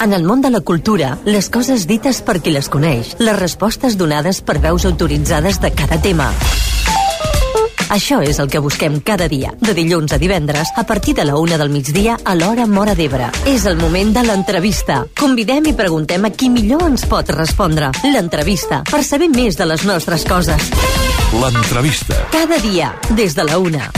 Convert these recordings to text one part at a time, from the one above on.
En el món de la cultura, les coses dites per qui les coneix, les respostes donades per veus autoritzades de cada tema. Això és el que busquem cada dia, de dilluns a divendres, a partir de la 1 del migdia a l'hora Móra d'Ebre. És el moment de l'entrevista. Convidem i preguntem a qui millor ens pot respondre. L'entrevista, per saber més de les nostres coses. L'entrevista. Cada dia, des de la 1.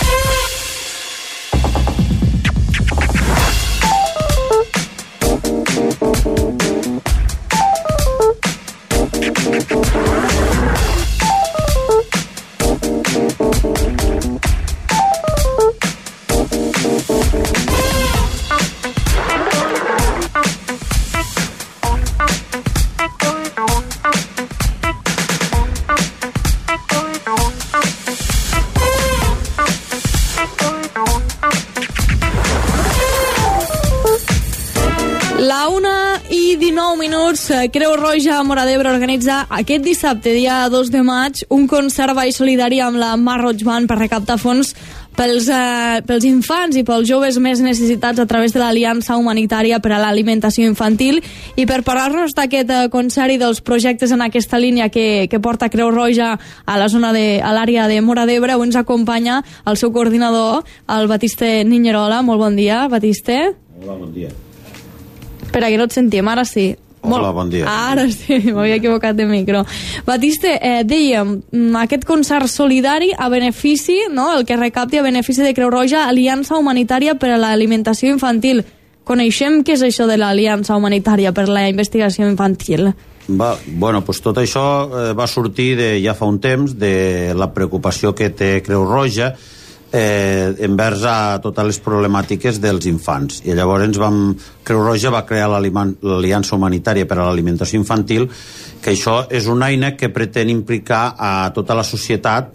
La 1:19 minuts, Creu Roja a Móra d'Ebre organitza aquest dissabte, dia 2 de maig, un concert ball solidari amb la Mar Roig Band per recaptar fons pels infants i pels joves més necessitats a través de l'Aliança Humanitària per a l'Alimentació Infantil. I per parlar-nos d'aquest concert i dels projectes en aquesta línia que porta Creu Roja a l'àrea de Móra d'Ebre, ens acompanya el seu coordinador, el Batiste Niñerola. Molt bon dia, Batiste. Hola, bon dia. Espera, que no et sentim, ara sí. Hola, bon dia. Ara sí, m'havia equivocat de micro. Batiste, dèiem, aquest concert solidari a benefici, no?, el que recapti a benefici de Creu Roja, Aliança Humanitària per a l'Alimentació Infantil. Coneixem què és això de l'Aliança Humanitària per a la Investigació Infantil? Bueno, pues tot això va sortir ja fa un temps de la preocupació que té Creu Roja envers a totes les problemàtiques dels infants, i llavors Creu Roja va crear l'Aliança Humanitària per a l'Alimentació Infantil, que això és una eina que pretén implicar a tota la societat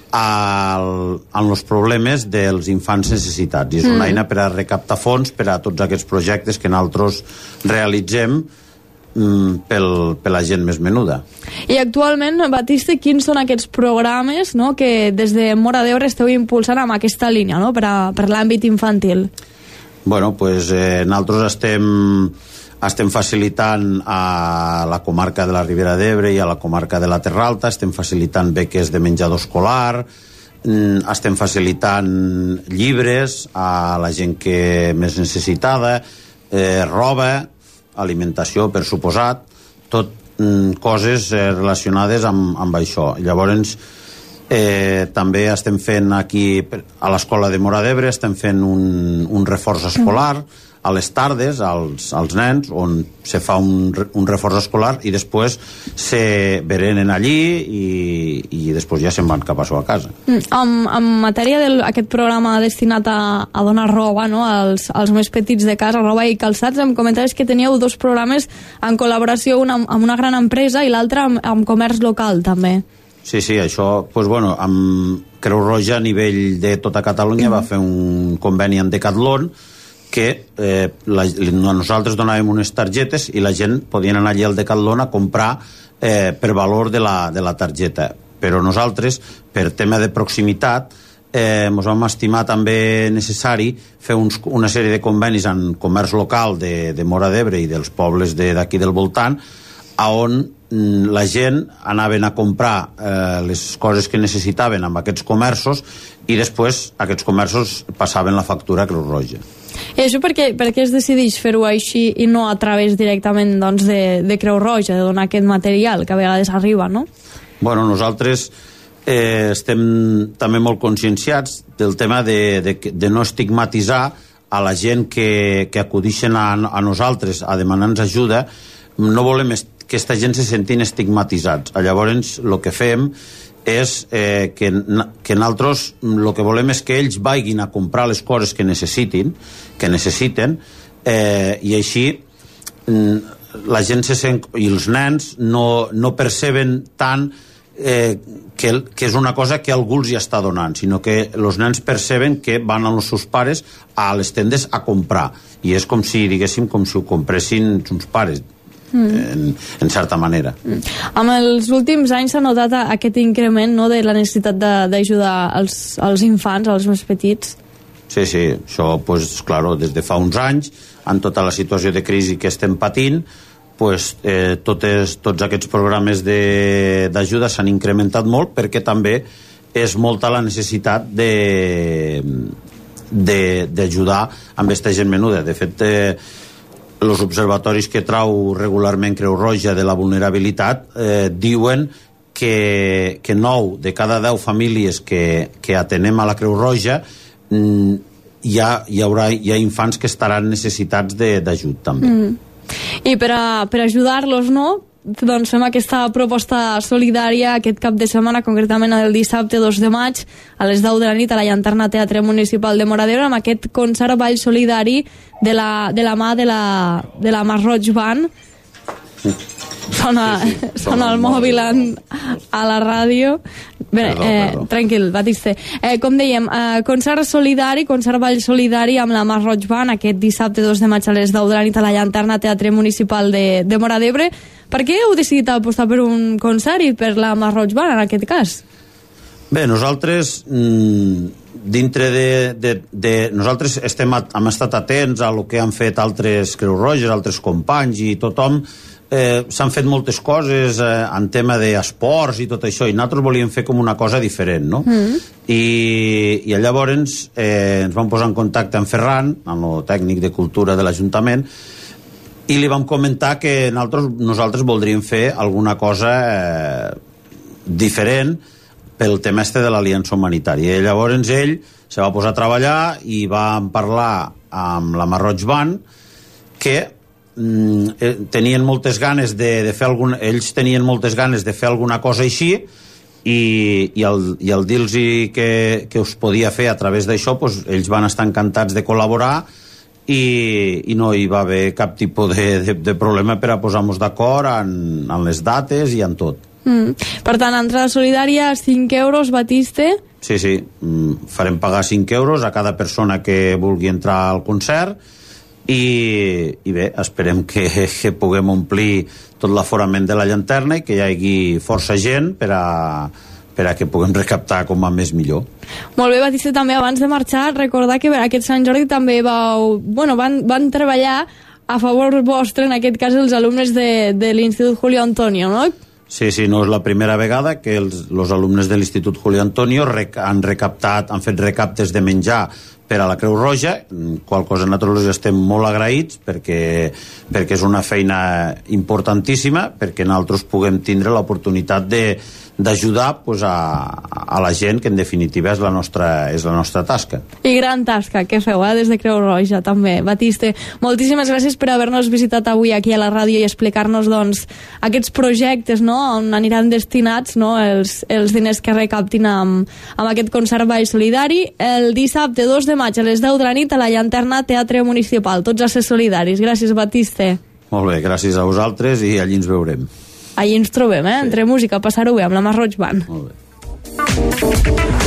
en els problemes dels infants necessitats, i és una eina per a recaptar fons per a tots aquests projectes que nosaltres realitzem per la gent més menuda. I actualment, Batiste, quins són aquests programes, no?, que des de Móra d'Ebre esteu impulsant amb aquesta línia, no?, per l'àmbit infantil? Bueno, pues nosaltres estem facilitant a la comarca de la Ribera d'Ebre i a la comarca de la Terra Alta, estem facilitant beques de menjador escolar, estem facilitant llibres a la gent que més necessitada, roba, alimentació, per suposat, tot coses relacionades amb això. Llavors, també estem fent aquí, a l'escola de Móra d'Ebre, estem fent un reforç escolar a les tardes als nens, on se fa un reforç escolar i després se berenen allí i després ja se'n van cap a la seva casa. En matèria d'aquest programa destinat a donar roba, no?, als més petits de casa, roba i calçats, em comentaves que teníeu dos programes en col·laboració, un amb una gran empresa i l'altre amb comerç local, també. Sí, això, doncs, bueno, amb Creu Roja a nivell de tota Catalunya va fer un conveni amb Decathlon que nosaltres donàvem unes targetes i la gent podia anar allà al Decathlon a comprar per valor de la targeta. Però nosaltres, per tema de proximitat, ens vam estimar també necessari fer una sèrie de convenis en comerç local de Móra d'Ebre i dels pobles d'aquí del voltant, on la gent anaven a comprar les coses que necessitaven amb aquests comerços i després aquests comerços passaven la factura a Creu Roja. I això per què es decideix fer-ho així i no a través directament, doncs, de Creu Roja, de donar aquest material que a vegades arriba, no? Bueno, nosaltres estem també molt conscienciats del tema de no estigmatitzar a la gent que acudixen a nosaltres a demanar-nos ajuda. No volem que aquesta gent se sentin estigmatitzats. Llavors, el que fem és que nosaltres el que volem és que ells vagin a comprar les coses que necessiten, i així la gent se sent, i els nens no perceben tant que és una cosa que algú els hi està donant, sinó que els nens perceben que van amb els seus pares a les tendes a comprar, i és com si, diguéssim, com si ho compressin uns pares, en certa manera. Amb els últims anys s'ha notat aquest increment, no?, de la necessitat d'ajudar els infants, els més petits. Sí, això, pues, claro, des de fa uns anys en tota la situació de crisi que estem patint, pues, tots aquests programes d'ajuda s'han incrementat molt, perquè també és molta la necessitat d'ajudar amb aquesta gent menuda. De fet, els observatoris que trau regularment Creu Roja de la vulnerabilitat diuen que 9 de cada 10 famílies que atenem a la Creu Roja hi ha infants que estaran necessitats d'ajut també. I per ajudar-los, no? Doncs fem aquesta proposta solidària aquest cap de setmana, concretament el dissabte 2 de maig a les 10 de la nit a la Llanterna Teatre Municipal de Móra d'Ebre, amb aquest concert ball solidari de la mà de la Masroig Band. Sona el mòbil a la ràdio. Bé, tranquil, Batiste. Com dèiem, concert solidari, concert ball solidari amb la Masroig Band aquest dissabte 2 de maig a les 10 de la nit a la Llanterna Teatre Municipal de Móra d'Ebre. Per què heu decidit apostar per un concert i per la Masroig Band en aquest cas? Bé, nosaltres dintre nosaltres hem estat atents a lo que han fet altres Creu Roges, altres companys i tothom. S'han fet moltes coses en tema d'esports i tot això, i nosaltres volíem fer com una cosa diferent, no? I llavors ens vam posar en contacte amb Ferran, amb el tècnic de cultura de l'Ajuntament, i li vam comentar que nosaltres voldríem fer alguna cosa diferent pel tema de l'aliança humanitària. I llavors ell se va posar a treballar i va parlar amb la Masroig Band, que tenien moltes ganes de fer ells tenien moltes ganes de fer alguna cosa així, i al dir-los que us podia fer a través d'això, doncs ells van estar encantats de col·laborar, i no hi va haver cap tipus de problema per a posar-nos d'acord en les dates i en tot. Per tant, entrada solidària, 5 euros, Batiste? Sí, farem pagar 5 euros a cada persona que vulgui entrar al concert, i bé, esperem que puguem omplir tot l'aforament de la llanterna i que hi hagi força gent per a que puguem recaptar com a més millor. Molt bé, Batiste, també abans de marxar recordar que aquest Sant Jordi també van treballar a favor vostre, en aquest cas els alumnes de l'Institut Julio Antonio, no? Sí, no és la primera vegada que els alumnes de l'Institut Julio Antonio han fet recaptes de menjar per a la Creu Roja, qual cosa nosaltres estem molt agraïts perquè és una feina importantíssima, perquè nosaltres puguem tindre l'oportunitat d'ajudar a la gent, que en definitiva és la nostra tasca. I gran tasca que feu des de Creu Roja també. Batiste, moltíssimes gràcies per haver-nos visitat avui aquí a la ràdio i explicar-nos aquests projectes, on aniran destinats els diners que recaptin amb aquest concert ball solidari el dissabte 2 de maig a les 10 de la nit a la Llanterna Teatre Municipal. Tots a ser solidaris. Gràcies, Batiste. Molt bé, gràcies a vosaltres, i allí ens veurem. Allí ens trobem, entre música, passar-ho bé amb la Masroig Band. Molt bé.